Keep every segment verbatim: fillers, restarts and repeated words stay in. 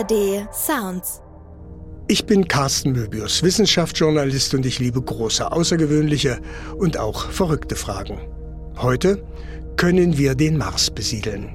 R D Sounds. Ich bin Carsten Möbius, Wissenschaftsjournalist, und ich liebe große, außergewöhnliche und auch verrückte Fragen. Heute können wir den Mars besiedeln.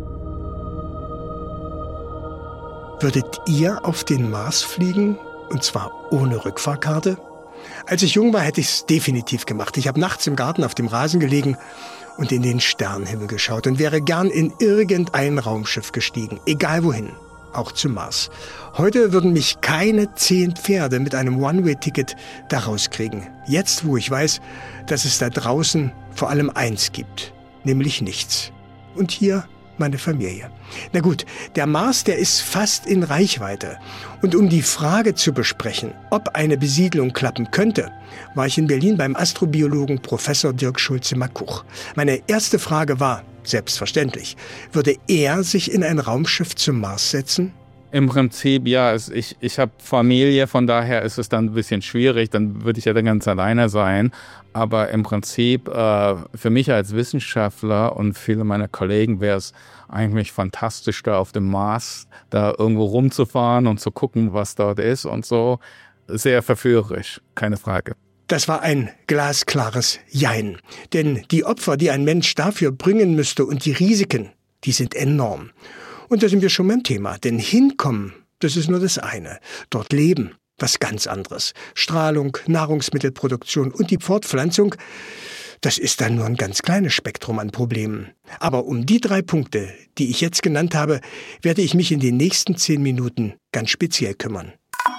Würdet ihr auf den Mars fliegen? Und zwar ohne Rückfahrkarte? Als ich jung war, hätte ich es definitiv gemacht. Ich habe nachts im Garten auf dem Rasen gelegen und in den Sternenhimmel geschaut und wäre gern in irgendein Raumschiff gestiegen, egal wohin, auch zum Mars. Heute würden mich keine zehn Pferde mit einem One-Way-Ticket da rauskriegen. Jetzt, wo ich weiß, dass es da draußen vor allem eins gibt, nämlich nichts. Und hier meine Familie. Na gut, der Mars, der ist fast in Reichweite. Und um die Frage zu besprechen, ob eine Besiedlung klappen könnte, war ich in Berlin beim Astrobiologen Professor Dirk Schulze-Makuch. Meine erste Frage war, selbstverständlich, würde er sich in ein Raumschiff zum Mars setzen? Im Prinzip ja, es, ich, ich habe Familie, von daher ist es dann ein bisschen schwierig, dann würde ich ja dann ganz alleine sein. Aber im Prinzip äh, für mich als Wissenschaftler und viele meiner Kollegen wäre es eigentlich fantastisch, da auf dem Mars da irgendwo rumzufahren und zu gucken, was dort ist und so. Sehr verführerisch, keine Frage. Das war ein glasklares Jein. Denn die Opfer, die ein Mensch dafür bringen müsste, und die Risiken, die sind enorm. Und da sind wir schon beim Thema. Denn hinkommen, das ist nur das eine. Dort leben, was ganz anderes. Strahlung, Nahrungsmittelproduktion und die Fortpflanzung, das ist dann nur ein ganz kleines Spektrum an Problemen. Aber um die drei Punkte, die ich jetzt genannt habe, werde ich mich in den nächsten zehn Minuten ganz speziell kümmern.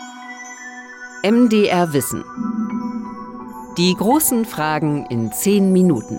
M D R Wissen. Die großen Fragen in zehn Minuten.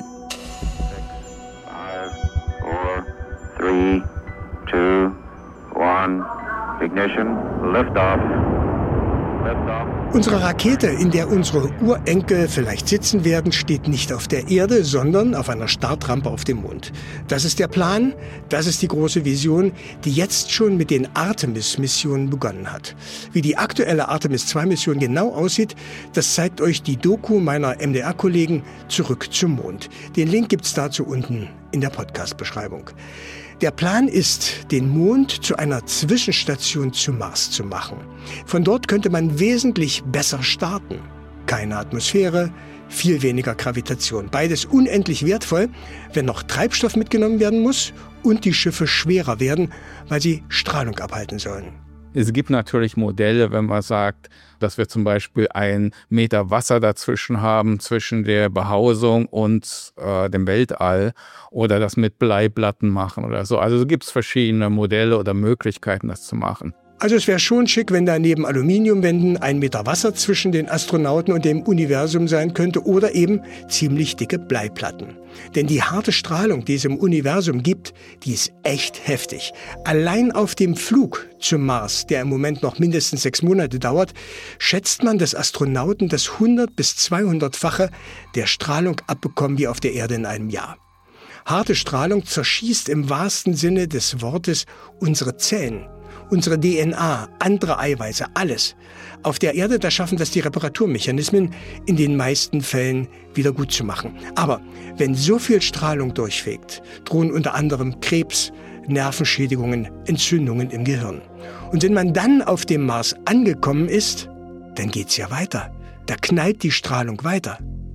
Five, four, three, two, one, ignition, liftoff, liftoff. Unsere Rakete, in der unsere Urenkel vielleicht sitzen werden, steht nicht auf der Erde, sondern auf einer Startrampe auf dem Mond. Das ist der Plan, das ist die große Vision, die jetzt schon mit den Artemis-Missionen begonnen hat. Wie die aktuelle Artemis zwei Mission genau aussieht, das zeigt euch die Doku meiner M D R-Kollegen Zurück zum Mond. Den Link gibt's dazu unten in der Podcast-Beschreibung. Der Plan ist, den Mond zu einer Zwischenstation zum Mars zu machen. Von dort könnte man wesentlich besser starten. Keine Atmosphäre, viel weniger Gravitation. Beides unendlich wertvoll, wenn noch Treibstoff mitgenommen werden muss und die Schiffe schwerer werden, weil sie Strahlung abhalten sollen. Es gibt natürlich Modelle, wenn man sagt, dass wir zum Beispiel einen Meter Wasser dazwischen haben, zwischen der Behausung und äh, dem Weltall, oder das mit Bleiplatten machen oder so. Also gibt es verschiedene Modelle oder Möglichkeiten, das zu machen. Also es wäre schon schick, wenn da neben Aluminiumwänden ein Meter Wasser zwischen den Astronauten und dem Universum sein könnte, oder eben ziemlich dicke Bleiplatten. Denn die harte Strahlung, die es im Universum gibt, die ist echt heftig. Allein auf dem Flug zum Mars, der im Moment noch mindestens sechs Monate dauert, schätzt man, dass Astronauten das hundert- bis zweihundertfache der Strahlung abbekommen wie auf der Erde in einem Jahr. Harte Strahlung zerschießt im wahrsten Sinne des Wortes unsere Zellen, unsere D N A, andere Eiweiße, alles. Auf der Erde, da schaffen das die Reparaturmechanismen in den meisten Fällen wieder gut zu machen. Aber wenn so viel Strahlung durchfegt, drohen unter anderem Krebs, Nervenschädigungen, Entzündungen im Gehirn. Und wenn man dann auf dem Mars angekommen ist, dann geht's ja weiter. Da knallt die Strahlung weiter.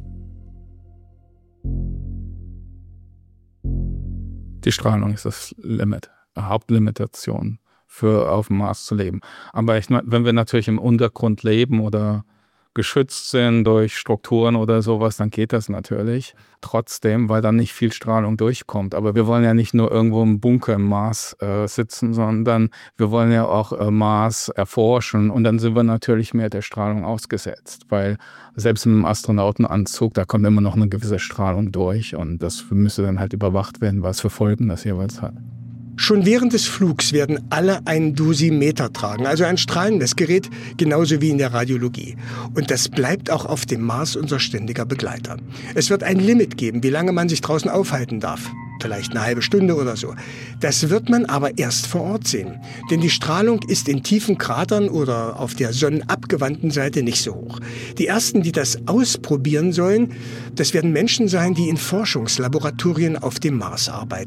Die Strahlung ist das Limit, Hauptlimitation für auf dem Mars zu leben. Aber ich, wenn wir natürlich im Untergrund leben oder geschützt sind durch Strukturen oder sowas, dann geht das natürlich trotzdem, weil dann nicht viel Strahlung durchkommt. Aber wir wollen ja nicht nur irgendwo im Bunker im Mars äh, sitzen, sondern wir wollen ja auch äh, Mars erforschen, und dann sind wir natürlich mehr der Strahlung ausgesetzt, weil selbst im Astronautenanzug, da kommt immer noch eine gewisse Strahlung durch, und das müsste dann halt überwacht werden, was für Folgen das jeweils hat. Schon während des Flugs werden alle ein Dosimeter tragen, also ein Strahlenmessgerät, genauso wie in der Radiologie. Und das bleibt auch auf dem Mars unser ständiger Begleiter. Es wird ein Limit geben, wie lange man sich draußen aufhalten darf. Vielleicht eine halbe Stunde oder so. Das wird man aber erst vor Ort sehen. Denn die Strahlung ist in tiefen Kratern oder auf der sonnenabgewandten Seite nicht so hoch. Die ersten, die das ausprobieren sollen, das werden Menschen sein, die in Forschungslaboratorien auf dem Mars arbeiten.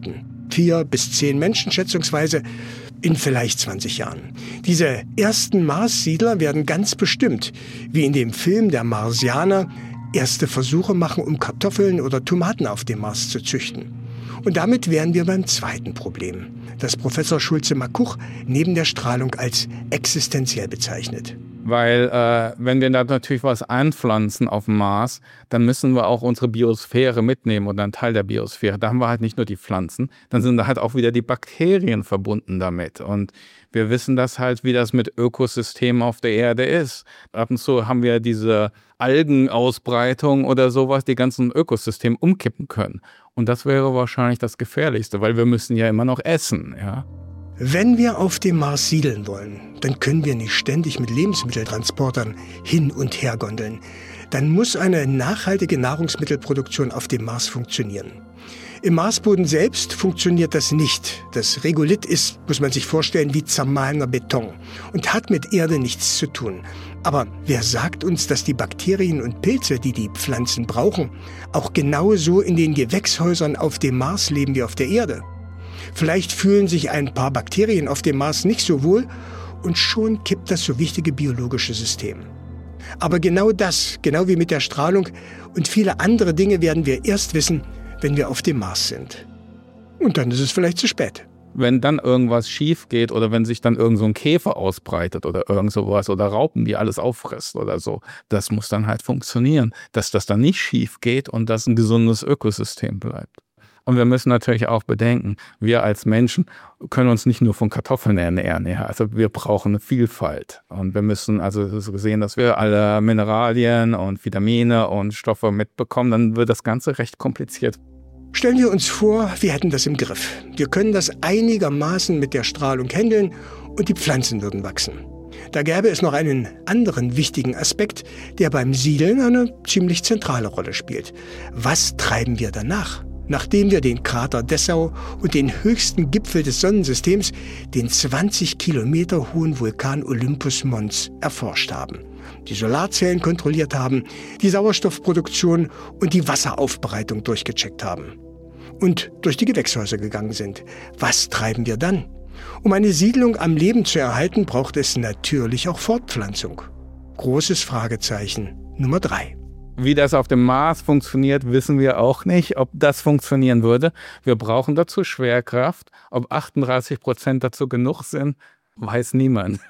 Vier bis zehn Menschen schätzungsweise in vielleicht zwanzig Jahren. Diese ersten Marssiedler werden ganz bestimmt, wie in dem Film Der Marsianer, erste Versuche machen, um Kartoffeln oder Tomaten auf dem Mars zu züchten. Und damit wären wir beim zweiten Problem, das Professor Schulze-Makuch neben der Strahlung als existenziell bezeichnet. Weil äh, wenn wir da natürlich was einpflanzen auf dem Mars, dann müssen wir auch unsere Biosphäre mitnehmen oder einen Teil der Biosphäre. Da haben wir halt nicht nur die Pflanzen, dann sind da halt auch wieder die Bakterien verbunden damit. Und wir wissen das halt, wie das mit Ökosystemen auf der Erde ist. Ab und zu haben wir diese Algenausbreitung oder sowas, die ganzen Ökosysteme umkippen können. Und das wäre wahrscheinlich das Gefährlichste, weil wir müssen ja immer noch essen, ja. Wenn wir auf dem Mars siedeln wollen, dann können wir nicht ständig mit Lebensmitteltransportern hin und her gondeln. Dann muss eine nachhaltige Nahrungsmittelproduktion auf dem Mars funktionieren. Im Marsboden selbst funktioniert das nicht. Das Regolith ist, muss man sich vorstellen, wie zermahlener Beton und hat mit Erde nichts zu tun. Aber wer sagt uns, dass die Bakterien und Pilze, die die Pflanzen brauchen, auch genauso in den Gewächshäusern auf dem Mars leben wie auf der Erde? Vielleicht fühlen sich ein paar Bakterien auf dem Mars nicht so wohl und schon kippt das so wichtige biologische System. Aber genau das, genau wie mit der Strahlung und viele andere Dinge werden wir erst wissen, wenn wir auf dem Mars sind. Und dann ist es vielleicht zu spät. Wenn dann irgendwas schief geht oder wenn sich dann irgend so ein Käfer ausbreitet oder irgend sowas oder Raupen, die alles auffrisst oder so, das muss dann halt funktionieren, dass das dann nicht schief geht und dass ein gesundes Ökosystem bleibt. Und wir müssen natürlich auch bedenken, wir als Menschen können uns nicht nur von Kartoffeln ernähren. Ja. Also wir brauchen eine Vielfalt. Und wir müssen also sehen, dass wir alle Mineralien und Vitamine und Stoffe mitbekommen. Dann wird das Ganze recht kompliziert. Stellen wir uns vor, wir hätten das im Griff. Wir können das einigermaßen mit der Strahlung handeln und die Pflanzen würden wachsen. Da gäbe es noch einen anderen wichtigen Aspekt, der beim Siedeln eine ziemlich zentrale Rolle spielt. Was treiben wir danach? Nachdem wir den Krater Dessau und den höchsten Gipfel des Sonnensystems, den zwanzig Kilometer hohen Vulkan Olympus Mons, erforscht haben, die Solarzellen kontrolliert haben, die Sauerstoffproduktion und die Wasseraufbereitung durchgecheckt haben und durch die Gewächshäuser gegangen sind. Was treiben wir dann? Um eine Siedlung am Leben zu erhalten, braucht es natürlich auch Fortpflanzung. Großes Fragezeichen Nummer drei. Wie das auf dem Mars funktioniert, wissen wir auch nicht, ob das funktionieren würde. Wir brauchen dazu Schwerkraft. Ob achtunddreißig Prozent dazu genug sind, weiß niemand.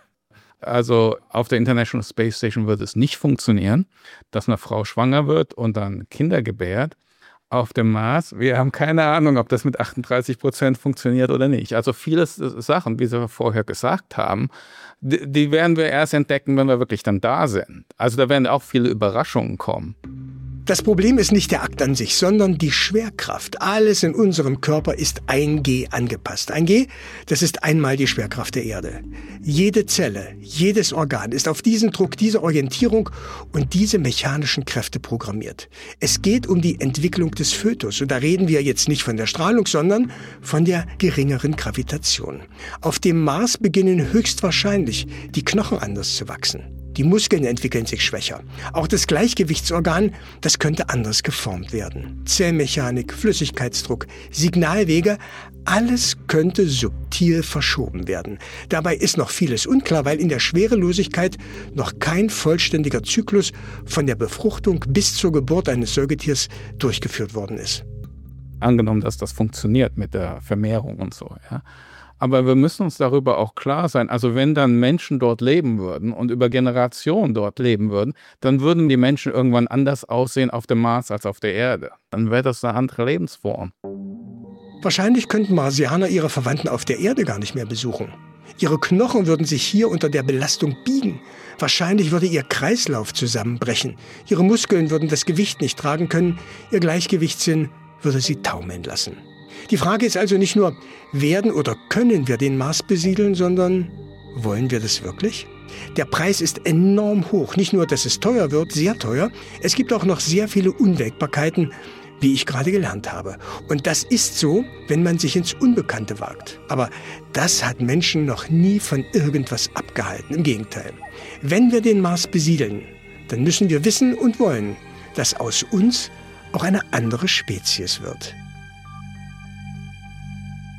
Also auf der International Space Station würde es nicht funktionieren, dass eine Frau schwanger wird und dann Kinder gebärt. Auf dem Mars, wir haben keine Ahnung, ob das mit achtunddreißig Prozent funktioniert oder nicht. Also viele Sachen, wie wir vorher gesagt haben, die, die werden wir erst entdecken, wenn wir wirklich dann da sind. Also da werden auch viele Überraschungen kommen. Das Problem ist nicht der Akt an sich, sondern die Schwerkraft. Alles in unserem Körper ist ein G angepasst. Ein G, das ist einmal die Schwerkraft der Erde. Jede Zelle, jedes Organ ist auf diesen Druck, diese Orientierung und diese mechanischen Kräfte programmiert. Es geht um die Entwicklung des Fötus. Und da reden wir jetzt nicht von der Strahlung, sondern von der geringeren Gravitation. Auf dem Mars beginnen höchstwahrscheinlich die Knochen anders zu wachsen. Die Muskeln entwickeln sich schwächer. Auch das Gleichgewichtsorgan, das könnte anders geformt werden. Zellmechanik, Flüssigkeitsdruck, Signalwege, alles könnte subtil verschoben werden. Dabei ist noch vieles unklar, weil in der Schwerelosigkeit noch kein vollständiger Zyklus von der Befruchtung bis zur Geburt eines Säugetiers durchgeführt worden ist. Angenommen, dass das funktioniert mit der Vermehrung und so, ja. Aber wir müssen uns darüber auch klar sein, also wenn dann Menschen dort leben würden und über Generationen dort leben würden, dann würden die Menschen irgendwann anders aussehen auf dem Mars als auf der Erde. Dann wäre das eine andere Lebensform. Wahrscheinlich könnten Marsianer ihre Verwandten auf der Erde gar nicht mehr besuchen. Ihre Knochen würden sich hier unter der Belastung biegen. Wahrscheinlich würde ihr Kreislauf zusammenbrechen. Ihre Muskeln würden das Gewicht nicht tragen können. Ihr Gleichgewichtssinn würde sie taumeln lassen. Die Frage ist also nicht nur, werden oder können wir den Mars besiedeln, sondern wollen wir das wirklich? Der Preis ist enorm hoch. Nicht nur, dass es teuer wird, sehr teuer. Es gibt auch noch sehr viele Unwägbarkeiten, wie ich gerade gelernt habe. Und das ist so, wenn man sich ins Unbekannte wagt. Aber das hat Menschen noch nie von irgendwas abgehalten. Im Gegenteil. Wenn wir den Mars besiedeln, dann müssen wir wissen und wollen, dass aus uns auch eine andere Spezies wird.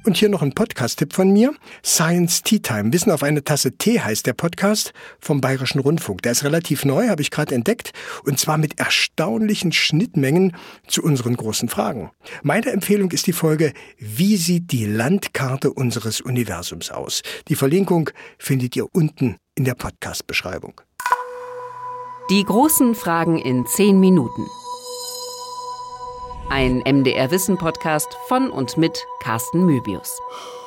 Und hier noch ein Podcast-Tipp von mir. Science Tea Time. Wissen auf eine Tasse Tee heißt der Podcast vom Bayerischen Rundfunk. Der ist relativ neu, habe ich gerade entdeckt. Und zwar mit erstaunlichen Schnittmengen zu unseren großen Fragen. Meine Empfehlung ist die Folge Wie sieht die Landkarte unseres Universums aus? Die Verlinkung findet ihr unten in der Podcast-Beschreibung. Die großen Fragen in zehn Minuten. Ein M D R Wissen Podcast von und mit Carsten Möbius.